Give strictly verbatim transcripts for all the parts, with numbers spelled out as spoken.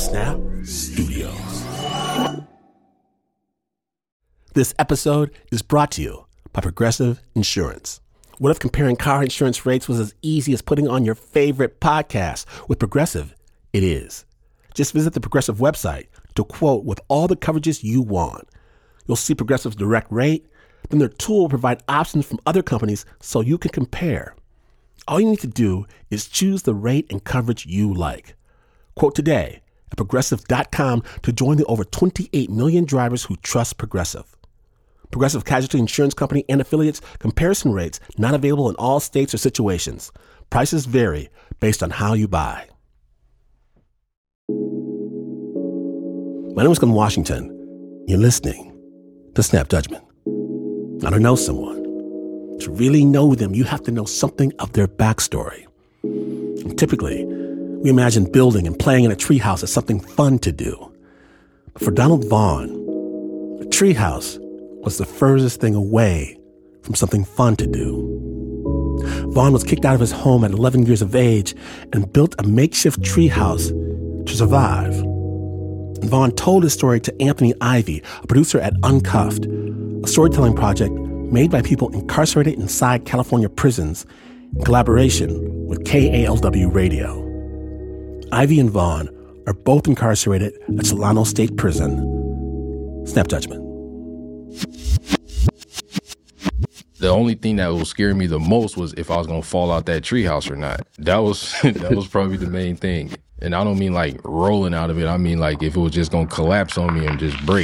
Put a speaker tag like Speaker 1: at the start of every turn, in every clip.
Speaker 1: Snap Studios. This episode is brought to you by Progressive Insurance. What if comparing car insurance rates was as easy as putting on your favorite podcast? With Progressive, it is. Just visit the Progressive website to quote with all the coverages you want. You'll see Progressive's direct rate, then their tool will provide options from other companies so you can compare. All you need to do is choose the rate and coverage you like. Quote today at Progressive dot com to join the over twenty-eight million drivers who trust Progressive. Progressive Casualty Insurance Company and Affiliates. Comparison rates not available in all states or situations. Prices vary based on how you buy. My name is Glenn Washington. You're listening to Snap Judgment. Now, to know someone, to really know them, you have to know something of their backstory. And typically, we imagine building and playing in a treehouse as something fun to do. But for Donald Vaughn, a treehouse was the furthest thing away from something fun to do. Vaughn was kicked out of his home at eleven years of age and built a makeshift treehouse to survive. And Vaughn told his story to Anthony Ivy, a producer at Uncuffed, a storytelling project made by people incarcerated inside California prisons in collaboration with K A L W Radio. Ivy and Vaughn are both incarcerated at Solano State Prison. Snap Judgment.
Speaker 2: The only thing that was scaring me the most was if I was going to fall out that treehouse or not. That was that was probably the main thing. And I don't mean like rolling out of it. I mean like if it was just going to collapse on me and just break.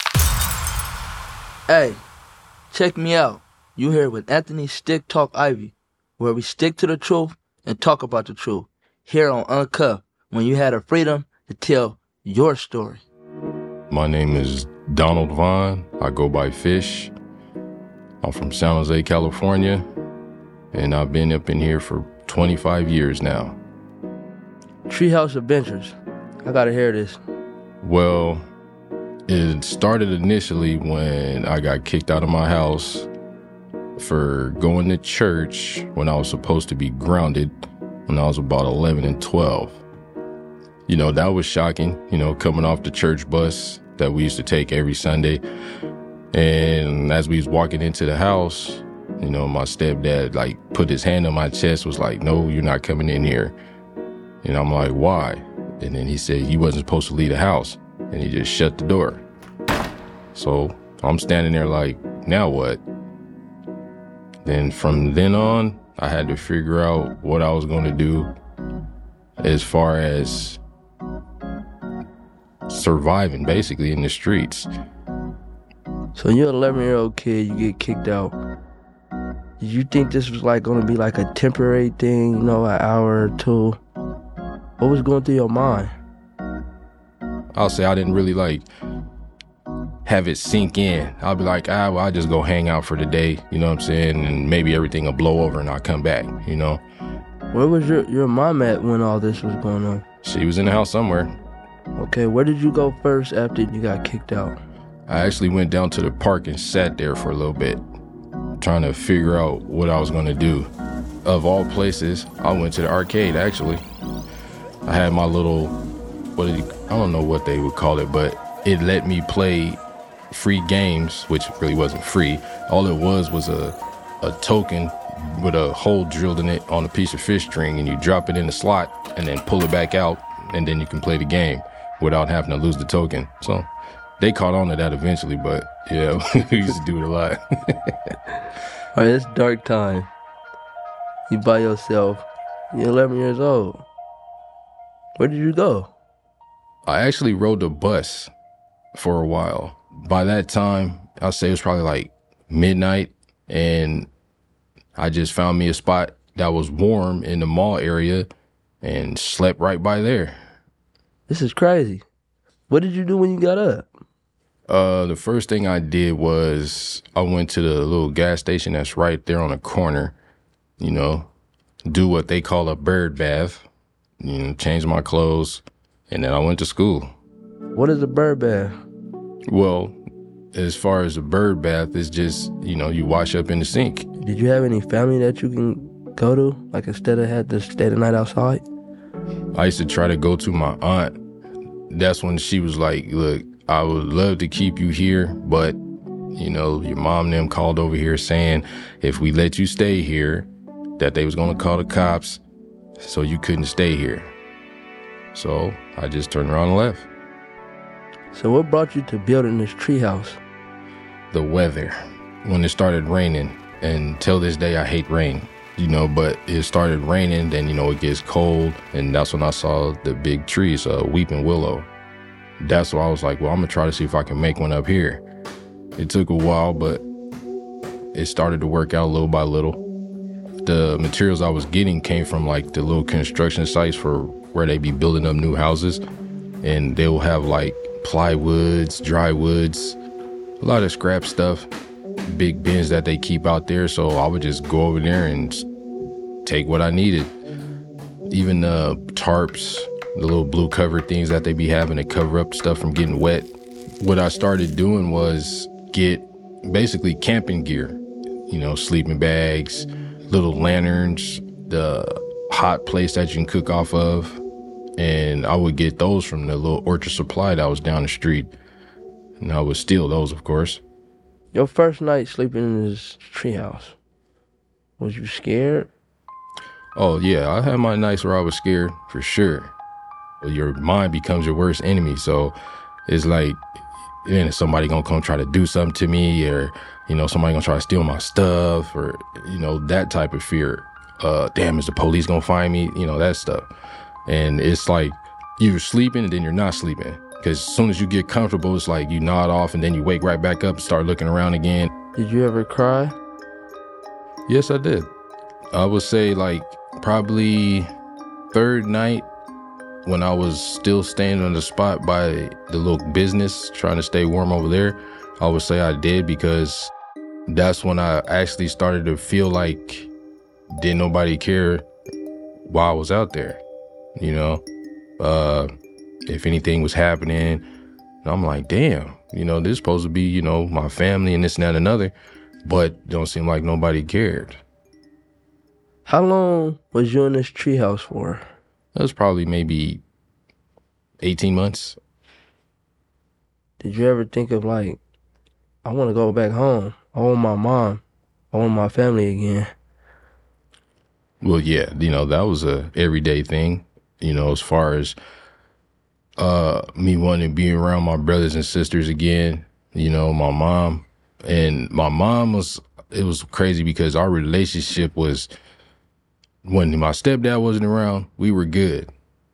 Speaker 3: Hey, check me out. You here with Anthony Stick Talk Ivy, where we stick to the truth and talk about the truth. Here on Uncuffed, when you had the freedom to tell your story.
Speaker 2: My name is Donald Vaughn. I go by Fish. I'm from San Jose, California, and I've been up in here for twenty-five years now.
Speaker 3: Treehouse Adventures. I gotta hear this.
Speaker 2: Well, it started initially when I got kicked out of my house for going to church when I was supposed to be grounded when I was about eleven and twelve. You know, that was shocking, you know, coming off the church bus that we used to take every Sunday. And as we was walking into the house, you know, my stepdad, like, put his hand on my chest, was like, no, you're not coming in here. And I'm like, why? And then he said he wasn't supposed to leave the house. And he just shut the door. So I'm standing there like, now what? Then from then on, I had to figure out what I was going to do as far as surviving, basically, in the streets.
Speaker 3: So you're an eleven-year-old kid, you get kicked out. Did you think this was like going to be like a temporary thing, you know, an hour or two? What was going through your mind?
Speaker 2: I'll say I didn't really, like, have it sink in. I'll be like, ah, well, I'll just go hang out for the day, you know what I'm saying? And maybe everything will blow over and I'll come back, you know?
Speaker 3: Where was your, your mom at when all this was going on?
Speaker 2: She was in the house somewhere.
Speaker 3: Okay, where did you go first after you got kicked out?
Speaker 2: I actually went down to the park and sat there for a little bit, trying to figure out what I was going to do. Of all places, I went to the arcade, actually. I had my little, what did you, I don't know what they would call it, but it let me play free games, which really wasn't free. All it was was a, a token with a hole drilled in it on a piece of fish string, and you drop it in the slot and then pull it back out, and then you can play the game without having to lose the token. So they caught on to that eventually, but yeah, we used to do it a lot.
Speaker 3: All right, it's dark time. You by yourself. You're eleven years old. Where did you go?
Speaker 2: I actually rode the bus for a while. By that time, I'll say it was probably like midnight, and I just found me a spot that was warm in the mall area and slept right by there.
Speaker 3: This is crazy. What did you do when you got up?
Speaker 2: Uh, the first thing I did was I went to the little gas station that's right there on the corner, you know, do what they call a bird bath, you know, change my clothes, and then I went to school.
Speaker 3: What is a bird bath?
Speaker 2: Well, as far as a bird bath, it's just, you know, you wash up in the sink.
Speaker 3: Did you have any family that you can go to, like instead of had to stay the night outside?
Speaker 2: I used to try to go to my aunt that's when she was like, look, I would love to keep you here, but, you know, your mom and them called over here saying if we let you stay here, that they was going to call the cops, so you couldn't stay here. So I just turned around and left.
Speaker 3: So what brought you to building this treehouse?
Speaker 2: The weather. When it started raining, and till this day I hate rain, you know, but it started raining, then, you know, it gets cold, and that's when I saw the big trees, a weeping willow. That's why I was like, well, I'm gonna try to see if I can make one up here. It took a while, but it started to work out little by little. The materials I was getting came from like the little construction sites for where they be building up new houses, and they will have like plywoods, dry woods, a lot of scrap stuff, big bins that they keep out there. So I would just go over there and take what I needed. Even the tarps, the little blue cover things that they be having to cover up stuff from getting wet. What I started doing was get basically camping gear, you know, sleeping bags, little lanterns, the hot place that you can cook off of. And I would get those from the little Orchard Supply that was down the street. And I would steal those, of course.
Speaker 3: Your first night sleeping in this treehouse, was you scared?
Speaker 2: Oh, yeah, I had my nights where I was scared, for sure. Your mind becomes your worst enemy. So it's like, man, is somebody gonna come try to do something to me, or, you know, somebody gonna try to steal my stuff, or, you know, that type of fear. Uh, damn, is the police gonna find me? You know, that stuff. And it's like you're sleeping and then you're not sleeping. Because as soon as you get comfortable, it's like you nod off and then you wake right back up and start looking around again.
Speaker 3: Did you ever cry?
Speaker 2: Yes, I did. I would say like probably third night when I was still staying on the spot by the little business, trying to stay warm over there, I would say I did, because that's when I actually started to feel like didn't nobody care while I was out there, you know? Uh, if anything was happening, I'm like, damn, you know, this is supposed to be, you know, my family and this and that and another, but don't seem like nobody cared.
Speaker 3: How long was you in this treehouse for?
Speaker 2: That was probably maybe eighteen months.
Speaker 3: Did you ever think of like, I want to go back home. I want my mom. I want my family again.
Speaker 2: Well, yeah, you know, that was a everyday thing, you know, as far as uh, me wanting to be around my brothers and sisters again, you know, my mom. And my mom was, it was crazy because our relationship was, when my stepdad wasn't around, we were good.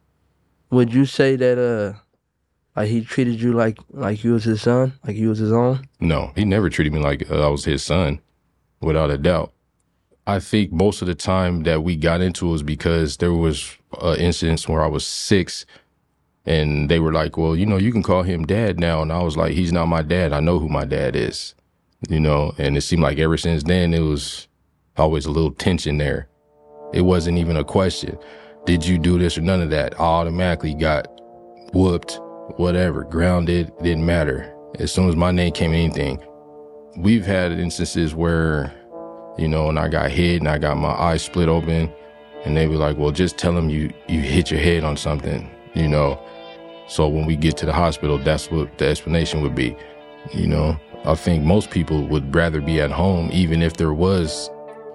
Speaker 3: Would you say that uh, like he treated you like like you was his son, like you was his own?
Speaker 2: No, he never treated me like uh, I was his son, without a doubt. I think most of the time that we got into it was because there was uh, incidents where I was six, and they were like, well, you know, you can call him dad now. And I was like, he's not my dad. I know who my dad is, you know? And it seemed like ever since then, it was always a little tension there. It wasn't even a question. Did you do this or none of that? I automatically got whooped, whatever, grounded, didn't matter. As soon as my name came in anything. We've had instances where, you know, and I got hit and I got my eyes split open, and they were like, well, just tell them you, you hit your head on something, you know? So when we get to the hospital, that's what the explanation would be, you know? I think most people would rather be at home, even if there was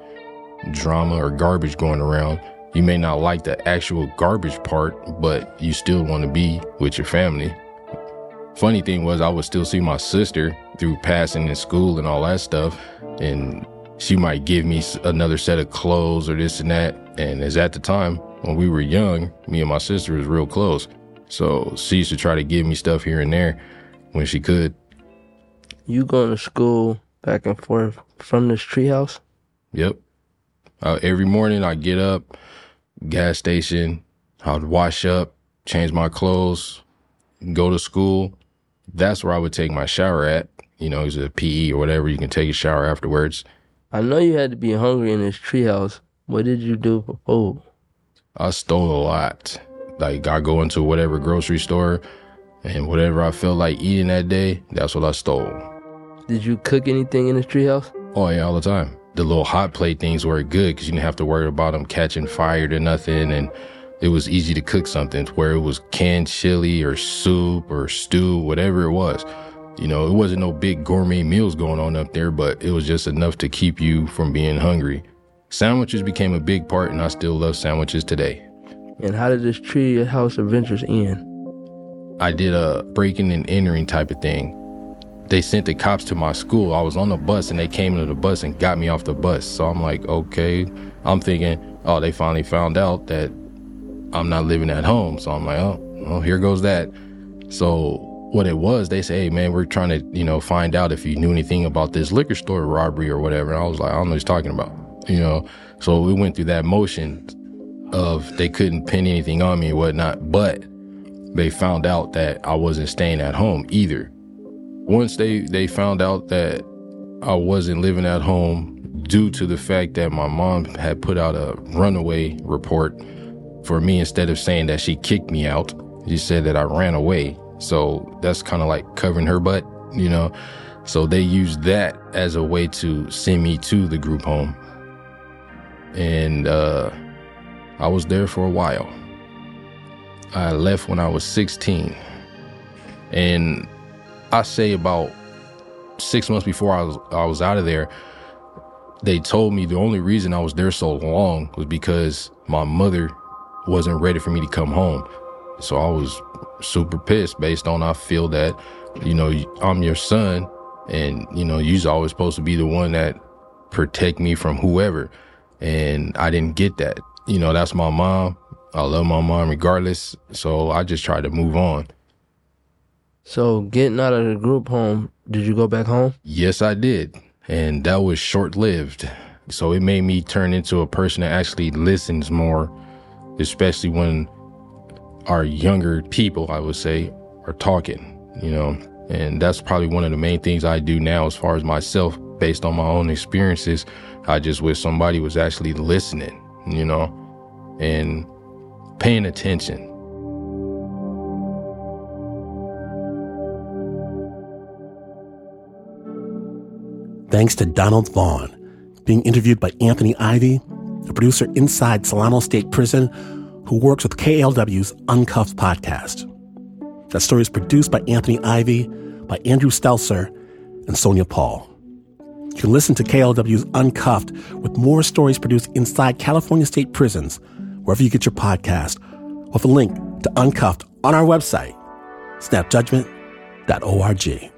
Speaker 2: drama or garbage going around. You may not like the actual garbage part, but you still want to be with your family. Funny thing was, I would still see my sister through passing in school and all that stuff, and she might give me another set of clothes or this and that. And as at the time, when we were young, me and my sister was real close. So she used to try to give me stuff here and there when she could.
Speaker 3: You going to school back and forth from this treehouse?
Speaker 2: Yep. Uh, every morning I get up, gas station, I'd wash up, change my clothes, go to school. That's where I would take my shower at. You know, it's a P E or whatever. You can take a shower afterwards. I
Speaker 3: know you had to be hungry in this treehouse. What did you do for food?
Speaker 2: I stole a lot. Like, I go into whatever grocery store, and whatever I felt like eating that day, that's what I stole.
Speaker 3: Did you cook anything in this treehouse?
Speaker 2: Oh, yeah, all the time. The little hot plate things were good because you didn't have to worry about them catching fire or nothing. And it was easy to cook something, where it was canned chili or soup or stew, whatever it was. You know, it wasn't no big gourmet meals going on up there, but it was just enough to keep you from being hungry. Sandwiches became a big part, and I still love sandwiches today.
Speaker 4: And how did this Tree House Adventures end?
Speaker 2: I did a breaking and entering type of thing. They sent the cops to my school. I was on the bus, and they came to the bus and got me off the bus. So I'm like, okay. I'm thinking, oh, they finally found out that I'm not living at home. So I'm like, oh, well, here goes that. So what it was, they say, hey, man, we're trying to, you know, find out if you knew anything about this liquor store robbery or whatever. And I was like, I don't know what he's talking about, you know. So we went through that motion of they couldn't pin anything on me and whatnot, but they found out that I wasn't staying at home either. Once they, they found out that I wasn't living at home due to the fact that my mom had put out a runaway report for me, instead of saying that she kicked me out, she said that I ran away. So that's kind of like covering her butt, you know. So they used that as a way to send me to the group home. And uh, I was there for a while. I left when I was sixteen. And I say about six months before I was, I was out of there, they told me the only reason I was there so long was because my mother wasn't ready for me to come home. So I was super pissed, based on I feel that, you know, I'm your son, and, you know, you're always supposed to be the one that protect me from whoever. And I didn't get that. You know, that's my mom. I love my mom regardless. So I just tried to move on.
Speaker 4: So getting out of the group home, did you go back home?
Speaker 2: Yes, I did. And that was short-lived. So it made me turn into a person that actually listens more, especially when our younger people, I would say, are talking, you know. And that's probably one of the main things I do now as far as myself, based on my own experiences. I just wish somebody was actually listening, you know, and paying attention.
Speaker 1: Thanks to Donald Vaughn, being interviewed by Anthony Ivy, a producer inside Solano State Prison who works with K L W's Uncuffed podcast. That story is produced by Anthony Ivy, by Andrew Stelzer, and Sonia Paul. You can listen to K L W's Uncuffed with more stories produced inside California state prisons, wherever you get your podcast, with a link to Uncuffed on our website, snap judgment dot org.